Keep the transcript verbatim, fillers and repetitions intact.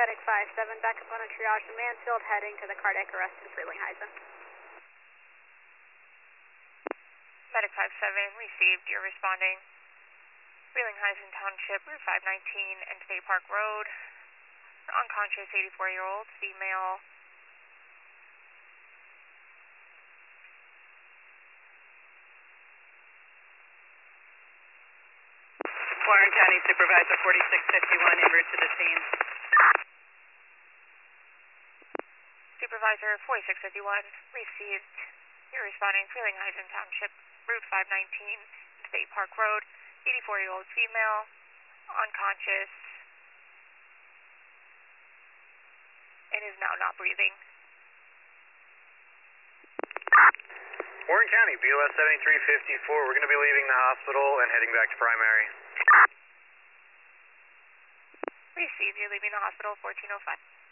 Medic five seven, back up on a triage to Mansfield, heading to the cardiac arrest in Frelinghuysen. Medic five seven, received. You're responding. Frelinghuysen Township, Route five nineteen and State Park Road. Unconscious eighty-four-year-old female. Warren County Supervisor forty-six fifty-one, en route to the scene. Supervisor forty-six fifty-one, received. You're responding. Frelinghuysen Township, Route five nineteen and State Park Road. eighty-four-year-old female, unconscious, and is now not breathing. Warren County, B O S seventy-three fifty-four. We're going to be leaving the hospital and heading back to primary. Receive. You're leaving the hospital fourteen oh five.